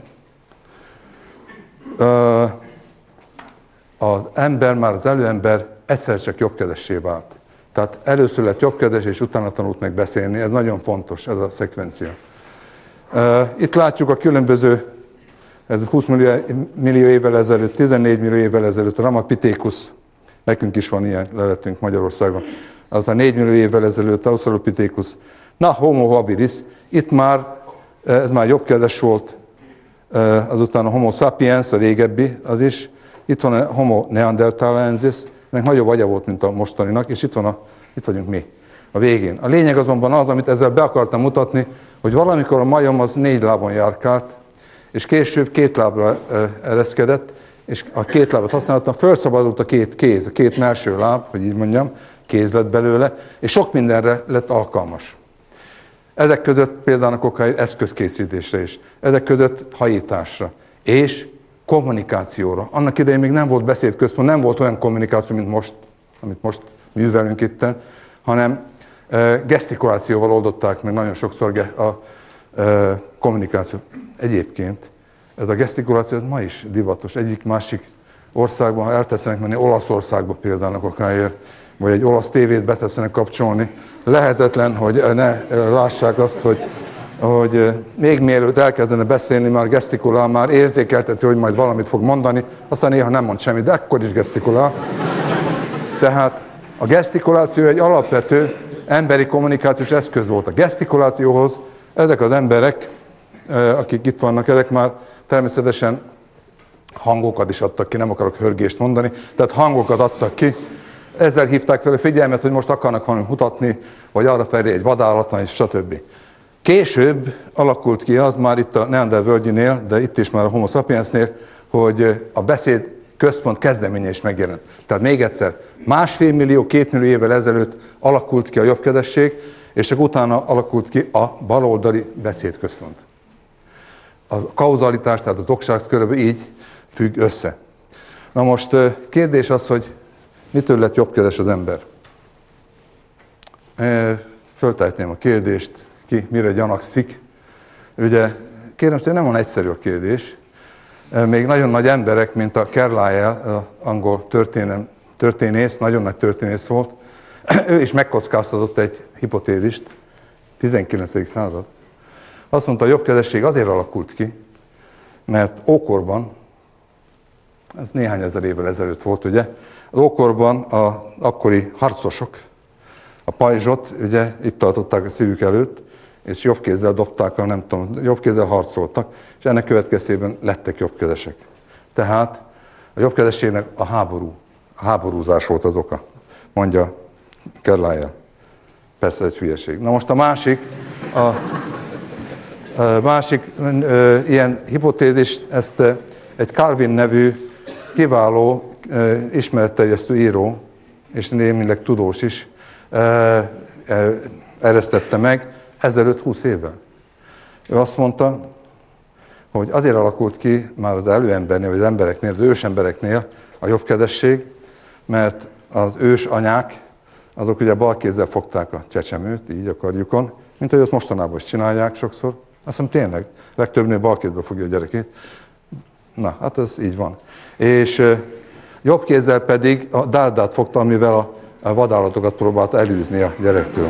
[SPEAKER 1] e, az ember, már az előember egyszer csak jobbkezessé vált. Tehát először lett jobbkezes, és utána tanult meg beszélni. Ez nagyon fontos, ez a szekvencia. E, itt látjuk a különböző, ez húsz millió évvel ezelőtt, tizennégy millió évvel ezelőtt, a Ramapithecus, nekünk is van ilyen leletünk Magyarországon, azután négy millió évvel ezelőtt, Australopithecus, na, Homo habilis, itt már, ez már jobbkezes volt, azután a Homo sapiens, a régebbi, az is, itt van a Homo neanderthalensis, ennek nagyobb agya volt, mint a mostaninak, és itt, van a, itt vagyunk mi. a végén. A lényeg azonban az, amit ezzel be akartam mutatni, hogy valamikor a majom az négy lábon járkált, és később két lábra ereszkedett, és a két lábat használtam, felszabadult a két kéz, a két melső láb, hogy így mondjam, kéz lett belőle, és sok mindenre lett alkalmas. Ezek között például a kokáért eszközkészítésre is, ezek között hajításra, és kommunikációra. Annak idején még nem volt beszédközpont, nem volt olyan kommunikáció, mint most, amit most művelünk itten, hanem e, gesztikulációval oldották meg nagyon sokszor a e, kommunikációt. Egyébként ez a gesztikuláció ez ma is divatos. Egyik másik országban, ha elteszenek menni Olaszországba például akáért, vagy egy olasz tévét beteszenek kapcsolni, lehetetlen, hogy ne lássák azt, hogy, hogy még mielőtt elkezdene beszélni, már gesztikulál, már érzékelteti, hogy majd valamit fog mondani, aztán néha nem mond semmit, de akkor is gesztikulál. Tehát a gesztikuláció egy alapvető emberi kommunikációs eszköz volt. A gesztikulációhoz ezek az emberek, akik itt vannak, ezek már természetesen hangokat is adtak ki, nem akarok hörgést mondani, tehát hangokat adtak ki. Ezzel hívták fel a figyelmet, hogy most akarnak valamit mutatni, vagy arra felé egy vadállat van, és stb. Később alakult ki az már itt a Neander völgyinél, de itt is már a Homo sapiensnél, hogy a beszéd központ kezdeménye is megjelent. Tehát még egyszer, másfél millió, két millió évvel ezelőtt alakult ki a jobbkedvesség, és csak utána alakult ki a baloldali beszédközpont. A kauzalitás, tehát a okság körülbelül így függ össze. Na most kérdés az, hogy mitől lett jobbkedves az ember? Föltehetném a kérdést, ki mire gyanakszik. Ugye, kérem szépen, nem van egyszerű a kérdés. Még nagyon nagy emberek, mint a Carlyle, az angol történem, történész, nagyon nagy történész volt, ő is megkockáztatott egy hipotézist, tizenkilencedik század. Azt mondta, a jobbkedvesség azért alakult ki, mert ókorban, ez néhány ezer évvel ezelőtt volt, ugye, az ókorban az akkori harcosok a pajzsot, ugye, itt tartották a szívük előtt, és jobb kézzel dobták, nem tudom, jobb kézzel harcoltak, és ennek következtében lettek jobbkedvesek. Tehát a jobbkedvességnek a háború, a háborúzás volt az oka, mondja Carlyle. Persze egy hülyeség. Na most a másik, a, a másik e, ilyen hipotézis, ezt e, egy Calvin nevű kiváló, e, ismeretterjesztő író, és némileg tudós is, e, e, eresztette meg ezelőtt húsz évvel. Ő azt mondta, hogy azért alakult ki már az előembernél, vagy az embereknél, az ősembereknél a jobbkedvesség, mert az ős anyák, azok ugye bal kézzel fogták a csecsemőt, így a karjukon, mint ahogy azt mostanában is csinálják sokszor. Azt hiszem tényleg, legtöbb nő bal kézből fogja a gyerekét. Na, hát ez így van. És uh, jobb kézzel pedig a dárdát fogta, amivel a, a vadállatokat próbálta elűzni a gyerektől.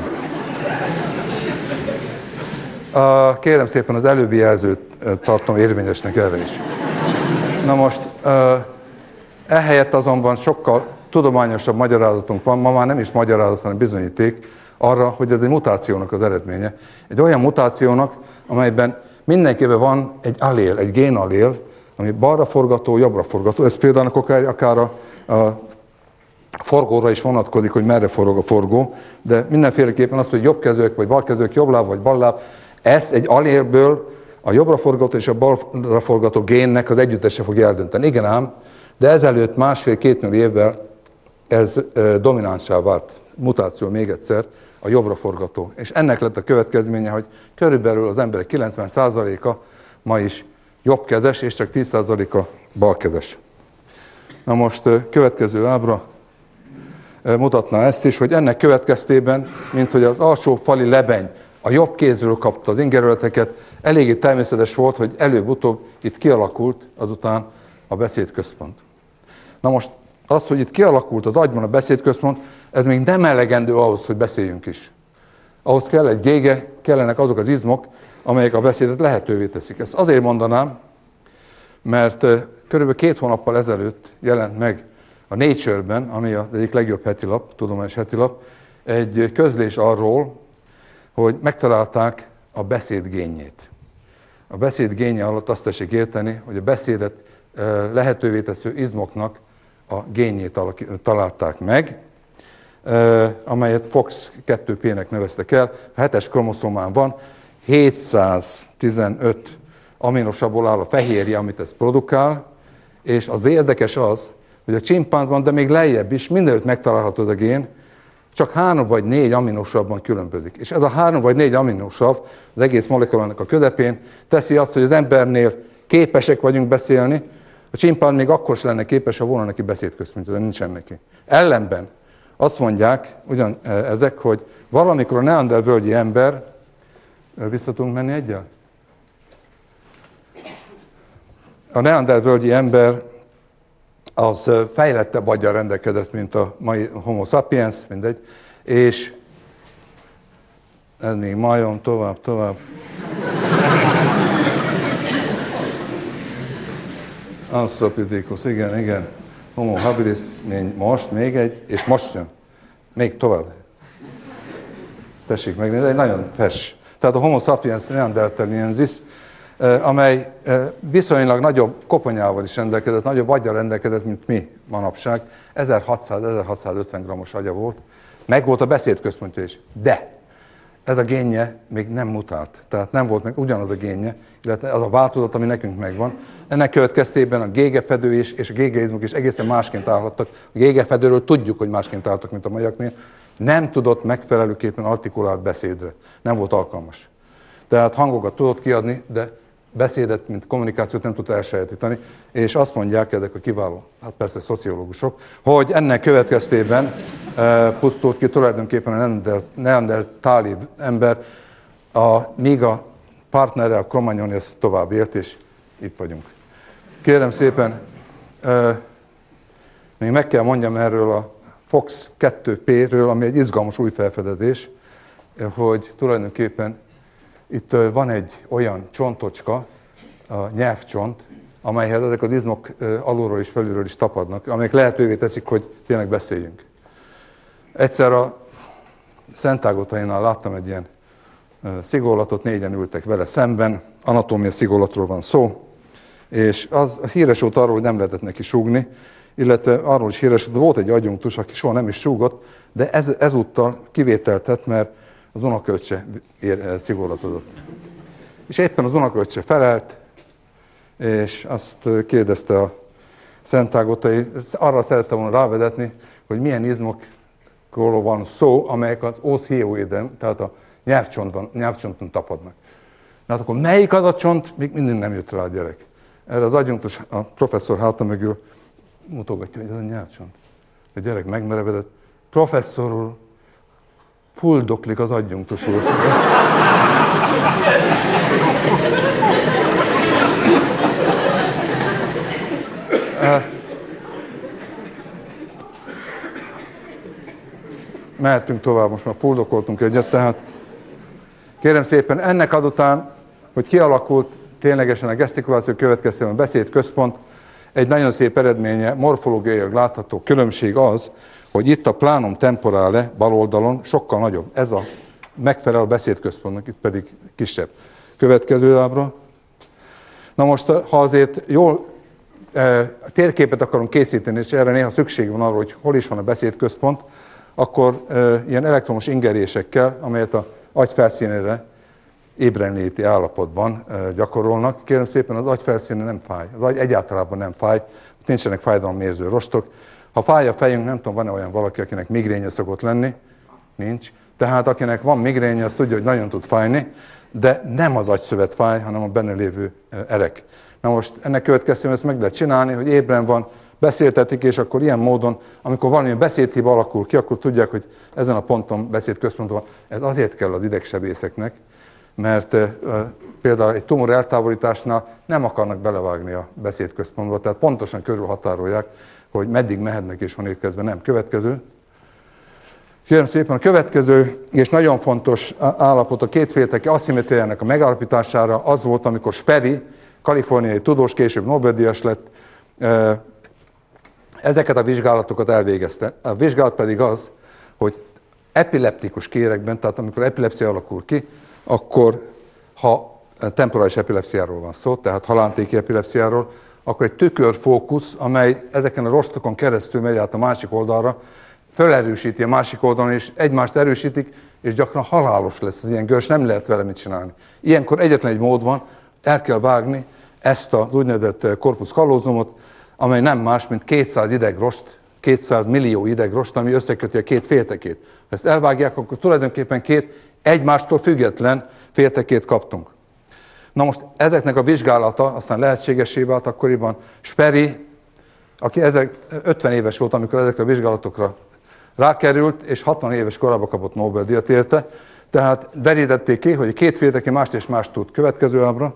[SPEAKER 1] Uh, kérem szépen, az előbbi jelzőt uh, tartom érvényesnek erre is. Na most, uh, ehelyett azonban sokkal tudományosabb magyarázatunk van, ma már nem is magyarázat, hanem bizonyíték arra, hogy ez egy mutációnak az eredménye. Egy olyan mutációnak, amelyben mindenképpen van egy allél, egy génallél, ami balra forgató, jobbra forgató. Ez például akár a, a forgóra is vonatkozik, hogy merre forog a forgó, de mindenféleképpen az, hogy jobbkezők vagy balkezők, jobbláb vagy balláb, ezt egy allélből a jobbra forgató és a balra forgató génnek az együttese fog eldönteni. Igen ám, de ezelőtt másfél-két millió évvel ez dominánssá vált, mutáció még egyszer, a jobbra forgató. És ennek lett a következménye, hogy körülbelül az emberek kilencven százaléka ma is jobbkezes, és csak tíz százaléka balkezes. Na most következő ábra mutatná ezt is, hogy ennek következtében, mint hogy az alsó fali lebeny a jobb kézről kapta az ingerületeket, eléggé természetes volt, hogy előbb-utóbb itt kialakult azután a beszédközpont. Na most az, hogy itt kialakult az agyban a beszédközpont, ez még nem elegendő ahhoz, hogy beszéljünk is. Ahhoz kell egy gége, kellenek azok az izmok, amelyek a beszédet lehetővé teszik. Ezt azért mondanám, mert körülbelül két hónappal ezelőtt jelent meg a Nature-ben, ami az egyik legjobb hetilap, tudományos hetilap, egy közlés arról, hogy megtalálták a beszéd génjét. A beszéd génje alatt azt tessék érteni, hogy a beszédet lehetővé tesző izmoknak a génjét találták meg. amelyet Fox kettő P-nek neveztek el, a hetes kromoszomán van, hétszáztizenöt aminosavból áll a fehérje, amit ez produkál, és az érdekes az, hogy a csimpánzban, de még lejjebb is mindenütt megtalálható a gén, csak három vagy négy aminosavban különbözik. És ez a három vagy négy aminosav az egész molekulának a közepén teszi azt, hogy az embernél képesek vagyunk beszélni, a csimpánz még akkor sem lenne képes, ha volna neki beszédközpontja, de nincsen neki. Ellenben azt mondják ugyan ezek, hogy valamikor a neander völgyi ember, vissza tudunk menni egyel? A neander völgyi ember az fejlettebb aggyal rendelkezett, mint a mai homo sapiens, mindegy, és ez még majom, tovább, tovább. Australopithecus, igen, igen. Homo habilis, most, még egy, és most jön. Még tovább. Tessék megnézni, egy nagyon fes. Tehát a Homo sapiens neanderthaliensis, amely viszonylag nagyobb koponyával is rendelkezett, nagyobb aggyal rendelkezett, mint mi manapság. ezerhatszáz-ezerhatszázötven grammos agya volt. Meg volt a beszédközpontja is. De ez a génje még nem mutált. Tehát nem volt meg ugyanaz a génje, illetve az a változat, ami nekünk megvan. Ennek következtében a gégefedő is, és a gégeizmok is egészen másként állhattak. A gégefedőről tudjuk, hogy másként álltak, mint a magyaroknél. Nem tudott megfelelőképpen artikulált beszédre. Nem volt alkalmas. Tehát hangokat tudott kiadni, de beszédet, mint kommunikációt nem tudta elsajátítani, és azt mondják ezek a kiváló, hát persze szociológusok, hogy ennek következtében e, pusztult ki tulajdonképpen a neandertáli ember, a, míg a partnere, a Cro-Magnon, ez tovább élt, és itt vagyunk. Kérem szépen, e, még meg kell mondjam erről a Fox kettő P-ről, ami egy izgalmas új felfedezés, hogy tulajdonképpen itt van egy olyan csontocska, a nyelvcsont, amelyhez ezek az izmok alulról és felülről is tapadnak, amelyek lehetővé teszik, hogy tényleg beszéljünk. Egyszer a Szentágotainál láttam egy ilyen szigorlatot, négyen ültek vele szemben, anatómia szigorlatról van szó, és az híres volt arról, hogy nem lehetett neki súgni, illetve arról is híres, hogy volt egy adjunktus, aki soha nem is súgott, de ez, ezúttal kivételt tett, mert az unokaöccse szigorlatodott. És éppen az unokaöccse felelt, és azt kérdezte a Szentágotai, arra szerette volna rávedetni, hogy milyen izmokról van szó, amelyek az os hioidem, tehát a nyelvcsontban, nyelvcsonton tapadnak. Na hát akkor melyik az a csont? Még mindig nem jött rá a gyerek. Erre az adjunktus, a professzor háta mögül mutogatja, hogy ez a nyelvcsont. A gyerek megmerevedett. Professzor úr, fuldoklik az adjunktus úr. Mehetünk tovább, most már fuldokoltunk egyet, tehát kérem szépen, ennek azután, hogy kialakult ténylegesen a gesztikuláció következtében a beszédközpont, egy nagyon szép eredménye, morfológiailag látható különbség az, hogy itt a plánum temporale bal oldalon sokkal nagyobb. Ez a megfelel a beszédközpontnak, itt pedig kisebb. Következő ábra. Na most, ha azért jól e, térképet akarunk készíteni, és erre néha szükség van arra, hogy hol is van a beszédközpont, akkor e, ilyen elektromos ingerésekkel, amelyet az agy felszínére ébrenléti állapotban e, gyakorolnak. Kérem szépen, az agy felszíne nem fáj. Az agy egyáltalában nem fáj, nincsenek fájdalomérző rostok. Ha fáj a fejünk, nem tudom, van-e olyan valaki, akinek migrénye szokott lenni? Nincs. Tehát akinek van migrénye, az tudja, hogy nagyon tud fájni, de nem az agyszövet fáj, hanem a benne lévő erek. Na most ennek következtében ezt meg lehet csinálni, hogy ébren van, beszéltetik, és akkor ilyen módon, amikor valamilyen beszédhiba alakul ki, akkor tudják, hogy ezen a ponton beszédközponton van. Ez azért kell az idegsebészeknek, mert e, például egy tumor eltávolításnál nem akarnak belevágni a beszédközpontba, tehát pontosan körülhatárolják, hogy meddig mehetnek és honnét kezdve nem. Következő. Kérem szépen, a következő és nagyon fontos állapot a kétfélteki aszimmetriájának a megállapítására az volt, amikor Sperry, kaliforniai tudós, később Nobel-díjas lett, ezeket a vizsgálatokat elvégezte. A vizsgálat pedig az, hogy epileptikus kérekben, tehát amikor epilepszia alakul ki, akkor ha temporális epilepsziáról van szó, tehát halántéki epilepsziáról, akkor egy tükörfókusz, amely ezeken a rostokon keresztül megy át a másik oldalra, felerősíti a másik oldalon, és egymást erősítik, és gyakran halálos lesz az ilyen görs, nem lehet vele mit csinálni. Ilyenkor egyetlen egy mód van, el kell vágni ezt az úgynevezett corpus callosumot, amely nem más, mint kétszáz idegrost, kétszáz millió idegrost, ami összeköti a két féltekét. Ha ezt elvágják, akkor tulajdonképpen két egymástól független féltekét kaptunk. Na most ezeknek a vizsgálata aztán lehetségessé vált akkoriban. Sperry, aki ötven éves volt, amikor ezekre a vizsgálatokra rákerült, és hatvan éves korában kapott Nobel-díjat érte. Tehát derítették ki, hogy a két félteke mást és mást tud. Következő ábra.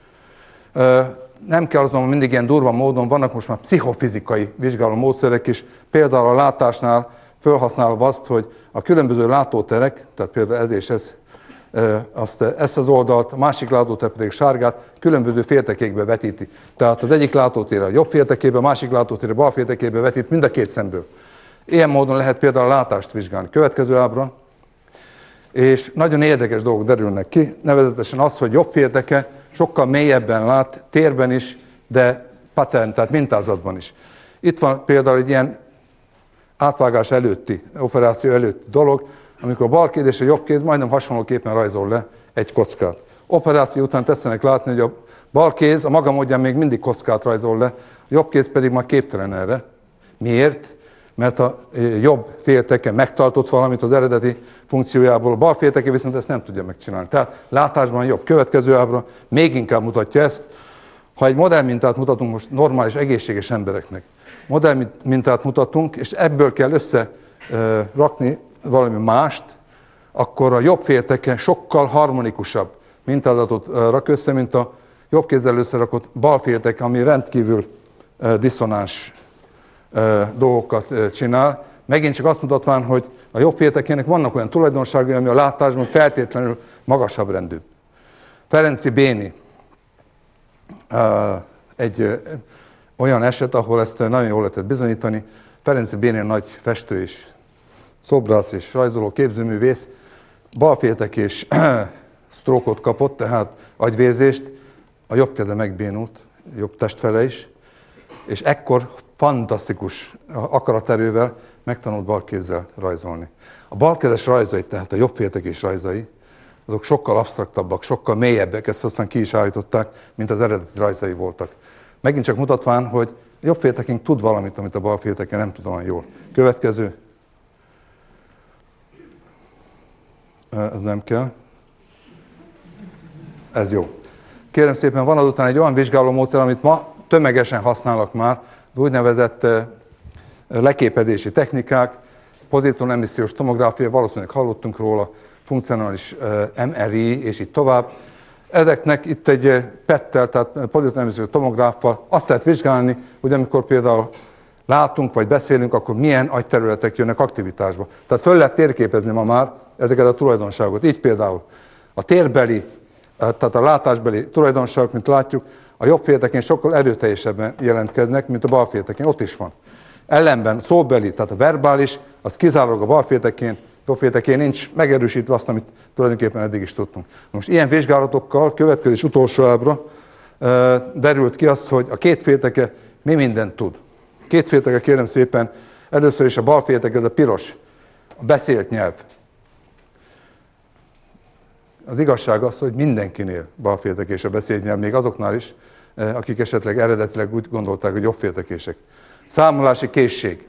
[SPEAKER 1] Nem kell azonban mindig ilyen durva módon, vannak most már pszichofizikai vizsgáló módszerek is. Például a látásnál felhasználva azt, hogy a különböző látóterek, tehát például ez és ez, azt, ezt az oldalt, a másik látótér pedig sárgát különböző féltekékbe vetíti. Tehát az egyik látótér a jobb féltekébe, a másik látótér a bal féltekébe vetít mind a két szemből. Ilyen módon lehet például a látást vizsgálni. Következő ábra. És nagyon érdekes dolgok derülnek ki, nevezetesen az, hogy jobb félteke sokkal mélyebben lát, térben is, de pattern, tehát mintázatban is. Itt van például egy ilyen átvágás előtti, operáció előtti dolog, amikor a bal kéz és a jobb kéz majdnem hasonlóképpen rajzol le egy kockát. Operáció után tetszenek látni, hogy a bal kéz a maga módján még mindig kockát rajzol le, a jobb kéz pedig már képtelen erre. Miért? Mert a jobb félteke megtartott valamit az eredeti funkciójából, a bal félteke viszont ezt nem tudja megcsinálni. Tehát látásban jobb. Következő ábra még inkább mutatja ezt. Ha egy modellmintát mutatunk most normális, egészséges embereknek, modellmintát mutatunk, és ebből kell összerakni valami mást, akkor a jobb félteke sokkal harmonikusabb mintázatot rak össze, mint a jobb kézzel összerakott bal félteke, ami rendkívül diszonáns dolgokat csinál. Megint csak azt mutatván, hogy a jobb féltekének vannak olyan tulajdonságai, ami a látásban feltétlenül magasabb rendű. Ferenczy Béni egy olyan eset, ahol ezt nagyon jól lehetett bizonyítani. Ferenczy Béni nagy festő és szobrász és rajzoló képzőművész, balféltekés sztrókot kapott, tehát agyvérzést, a jobb keze megbénult, jobb testfele is, és ekkor fantasztikus akaraterővel megtanult balkézzel rajzolni. A balkezes rajzai, tehát a jobb féltekés rajzai, azok sokkal absztraktabbak, sokkal mélyebbek, ezt aztán ki is állították, mint az eredeti rajzai voltak. Megint csak mutatván, hogy a jobb féltekénk tud valamit, amit a bal félteke nem tud olyan jól. Következő. Ez nem kell. Ez jó. Kérem szépen, van azután egy olyan vizsgálómódszer, amit ma tömegesen használnak már, az úgynevezett leképedési technikák, pozitron-emissziós tomográfia, valószínűleg hallottunk róla, funkcionális em er i, és így tovább. Ezeknek itt egy pé e té-tel, tehát pozitron-emissziós tomográffal azt lehet vizsgálni, hogy amikor például látunk vagy beszélünk, akkor milyen agyterületek jönnek aktivitásba. Tehát föl lehet térképezni ma már ezeket a tulajdonságokat. Így például a térbeli, tehát a látásbeli tulajdonságok, mint látjuk, a jobb féltekén sokkal erőteljesebben jelentkeznek, mint a bal féltekén. Ott is van. Ellenben szóbeli, tehát a verbális, az kizárólag a bal féltekén, jobb féltekén nincs megerősítve azt, amit tulajdonképpen eddig is tudtunk. Most ilyen vizsgálatokkal, következő és utolsó ábra derült ki azt, hogy a két félteke mi mindent tud. Két félteke, kérem szépen, először is a bal félteke, ez a piros, a beszélt nyelv. Az igazság az, hogy mindenkinél balféltekés a beszélt nyelv, még azoknál is, akik esetleg eredetileg úgy gondolták, hogy jobbféltekések. Számolási készség.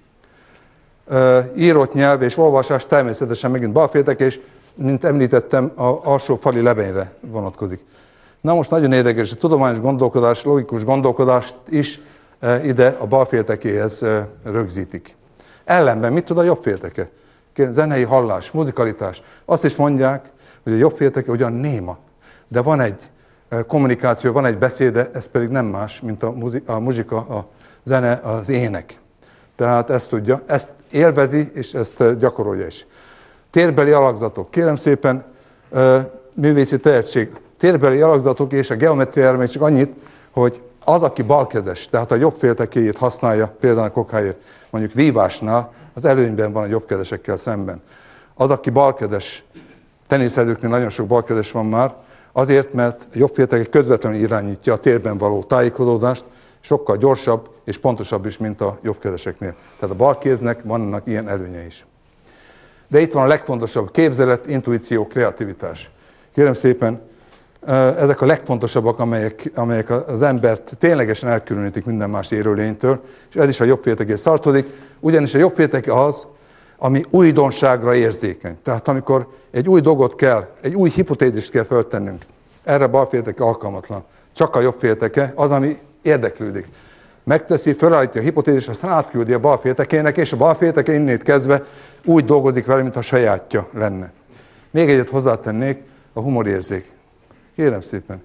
[SPEAKER 1] Írott nyelv és olvasás természetesen megint balféltekés, mint említettem, az alsó fali lebényre vonatkozik. Na most nagyon érdekes, a tudományos gondolkodás, logikus gondolkodást is ide a balféltekéhez rögzítik. Ellenben mit tud a jobbfélteke? Zenei hallás, muzikalitás. Azt is mondják, hogy a jobb félteke ugyan néma, de van egy kommunikáció, van egy beszéde, ez pedig nem más, mint a, muzika, a muzsika, a zene, az ének. Tehát ezt tudja, ezt élvezi, és ezt gyakorolja is. Térbeli alakzatok. Kérem szépen, művészi tehetség. Térbeli alakzatok és a geometriára még csak annyit, hogy az, aki balkezes, tehát a jobb féltekéjét használja, például a kokáért, mondjuk vívásnál, az előnyben van a jobbkezesekkel szemben. Az, aki balkezes, teniszezőknél nagyon sok balkezes van már, azért, mert a jobb félteke közvetlenül irányítja a térben való tájékozódást, sokkal gyorsabb és pontosabb is, mint a jobbkezeseknél. Tehát a balkéznek vannak ilyen előnye is. De itt van a legfontosabb: képzelet, intuíció, kreativitás. Kérem szépen, ezek a legfontosabbak, amelyek, amelyek az embert ténylegesen elkülönítik minden más élőlénytől, és ez is a jobbféltekhez tartozik, ugyanis a jobbfélteke az, ami újdonságra érzékeny. Tehát amikor egy új dolgot kell, egy új hipotézist kell föltennünk, erre a balfélteke alkalmatlan. Csak a jobbfélteke az, ami érdeklődik. Megteszi, felállítja a hipotézist, aztán átküldi a balféltekének, és a balfélteke innét kezdve úgy dolgozik vele, mintha sajátja lenne. Még egyet hozzátennék, a humorérzék. Kérem szépen.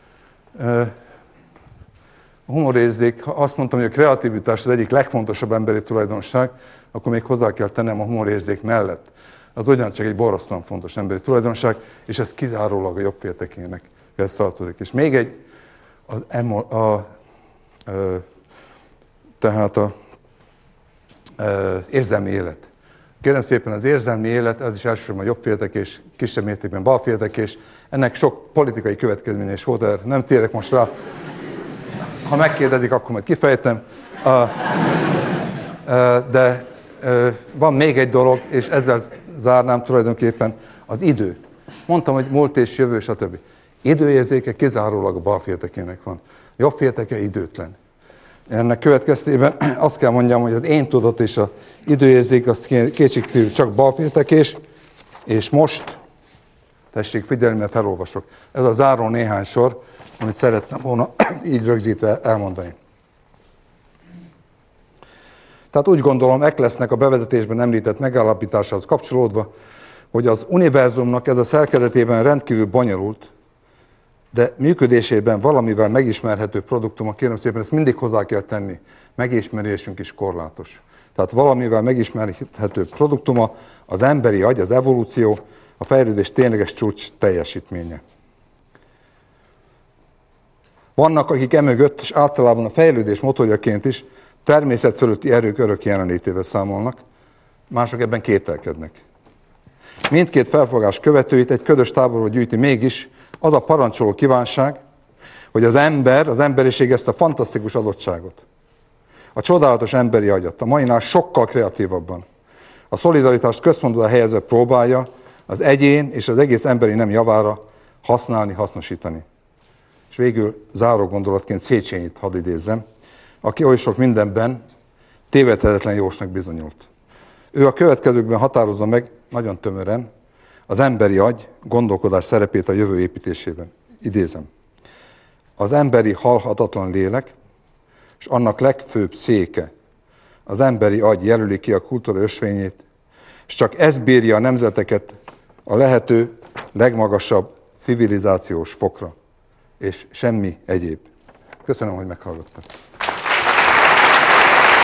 [SPEAKER 1] A humorérzék, ha azt mondtam, hogy a kreativitás az egyik legfontosabb emberi tulajdonság, akkor még hozzá kell tennem a humorérzék mellett. Az ugyancsak egy borzasztóan fontos emberi tulajdonság, és ez kizárólag a jobbféltekének tartozik. És még egy, az emo, a, a, tehát a, a, érzelmi élet. Kérem szépen, az érzelmi élet, ez is elsősorban jobbféltekés, kisebb mértékben balféltekés. Ennek sok politikai következménye is volt, erre nem térek most rá. Ha megkérdezik, akkor majd kifejtem. De van még egy dolog, és ezzel zárnám tulajdonképpen: az idő. Mondtam, hogy múlt és jövő, stb. Időérzéke kizárólag a balféltekének van. A jobbfélteke időtlen. Ennek következtében azt kell mondjam, hogy az én tudat és az időérzék az kétségkívül csak balféltekés, és most, tessék figyelni, mert felolvasok. Ez a záró néhány sor, amit szerettem volna így rögzítve elmondani. Tehát úgy gondolom, Ecclesnek a bevezetésben említett megállapításához kapcsolódva, hogy az univerzumnak ez a szerkezetében rendkívül bonyolult, de működésében valamivel megismerhető produktuma, kérem szépen, ezt mindig hozzá kell tenni, megismerésünk is korlátos. Tehát valamivel megismerhető produktuma az emberi agy, az evolúció, a fejlődés tényleges csúcs teljesítménye. Vannak, akik emögött, és általában a fejlődés motorjaként is természet fölötti erők örök jelenlétével számolnak, mások ebben kételkednek. Mindkét felfogás követőit egy ködös táborba gyűjti mégis az a parancsoló kívánság, hogy az ember, az emberiség ezt a fantasztikus adottságot, a csodálatos emberi agyat, a mainál sokkal kreatívabban, a szolidaritást központba helyezve próbálja az egyén és az egész emberi nem javára használni, hasznosítani. És végül záró gondolatként Széchenyit hadd idézzem, aki oly sok mindenben tévedhetetlen jósnak bizonyult. Ő a következőkben határozza meg nagyon tömören az emberi agy gondolkodás szerepét a jövő építésében. Idézem. Az emberi halhatatlan lélek, és annak legfőbb széke, az emberi agy jelöli ki a kultúra ösvényét, és csak ez bírja a nemzeteket a lehető legmagasabb civilizációs fokra, és semmi egyéb. Köszönöm, hogy meghallgattak.